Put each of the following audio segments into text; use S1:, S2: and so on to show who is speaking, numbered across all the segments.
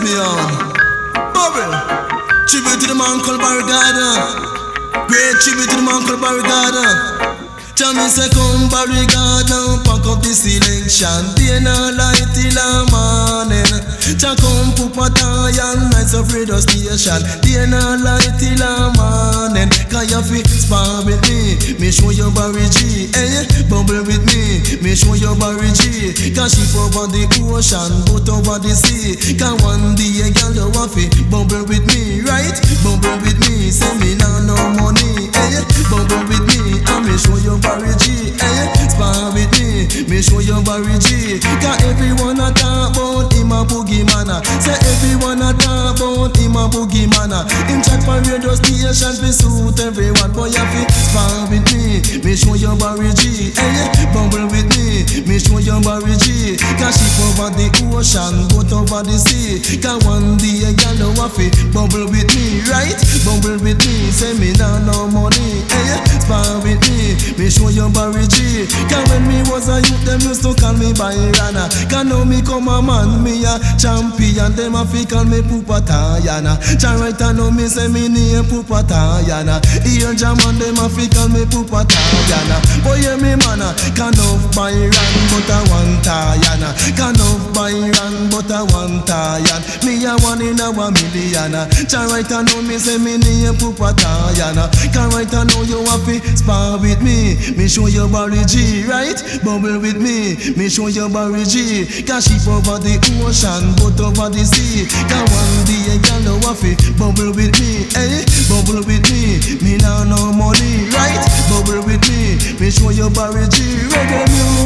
S1: me on. Bubble. Tribute to the man called Barrigada. Great tribute to the man called Barrigada. Tell me say come Barrigada, pack up the selection. Day and light till a morning. Cha come Pupataya, nights of radio station. Day and light till a morning. Can you fi spar with me show you Barry G. Bubble with me show you Barry G. Can she over the ocean, boat over the sea. Can one day a girl you want fi bubble with me, right? Bubble with me, say me now no money. Bubble with me, and me show you Barry G. Spar with me show you Barry G. Can everyone a talk about him a boogie man. Say everyone a talk about him a boogie man. Him chat for radio stations fi suit everyone. Boy you fi spar with me show you Barry G. Bubble with me show you Barry G. Can ship over the ocean, boat over the sea. Can one day a girl you want fi bubble with me, right? Bubble with me, say me now no money. Spar with me show you Barry G. Can when me was a youth, them used to call me Bayrana. Can now me come a man, me a champion. Them a fi call me Pupatayana. Can right now me say me name Pupatayana. Here German, them a fi call me Pupatayana. Boy yeah me mana, can of Byron but a one Tayana. Can of Byron but a one Tayan. Me a one in a 1 million. Can right now me say me name Pupatayana. Can right now you a fi spar with me show you Barry G, right? Bubble with me show you Barry G. Can ship over the ocean, boat over the sea. Can one day a girl you want fi bubble with me, Bubble with me now no money, right? Bubble with me show you Barry G. Reggae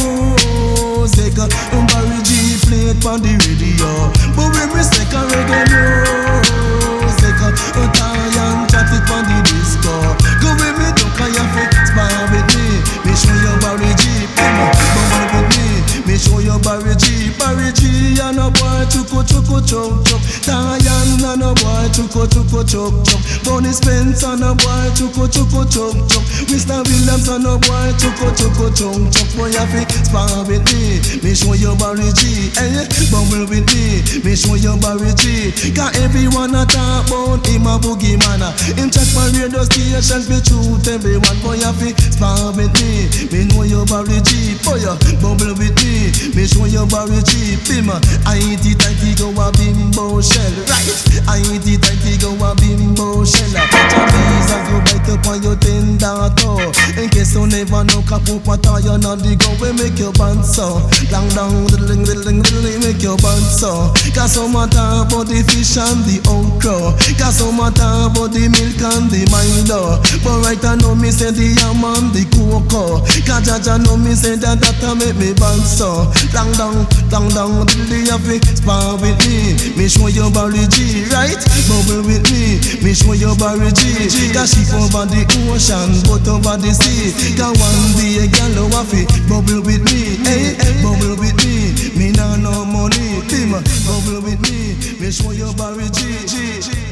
S1: music, Barry G play it on the radio. But when we say reggae music, Italian chat it on the disco. Go with me, don't call your fit, spar with me show you Barry G. Bubble with me show you Barry G. Barry G and a boy chuko chuko chok chok. Tayan and a boy chuko chuko chok chok. Bonnie Spence and a boy chuko chuko chok chok. Mr. Williams and a boy chuko chuko chok chok. Boy a fi spar with me show you Barry G. Bubble with me show you Barry G. Can everyone a talk about him a boogie man. Him check for radio stations be truth everyone. Boy a fi spar with me know you Barry G. Boy bubble with me show you Barry G. Pima I eat it tighty go a bimbo shell, right? I eat it tighty go a bimbo shell. Chinese as you bite up on your tender toe. In case you never know Kapupata you not the go we make your band so. Lang down diddling diddling diddling make your band so. Cause some matter about the fish and the okra. Cause some matter about the milk and the Milo. But right I know me say the yam and the cocoa. Cause Jaja know me say that make me band so. Lang down diddly you fi spar with me show you Barry G, right? Bubble with me show you Barry G. Cause ship over the ocean, boat over the sea. Cause one day a girl you want fi bubble with me, Bubble with me now no money. Bubble with me show you Barry G.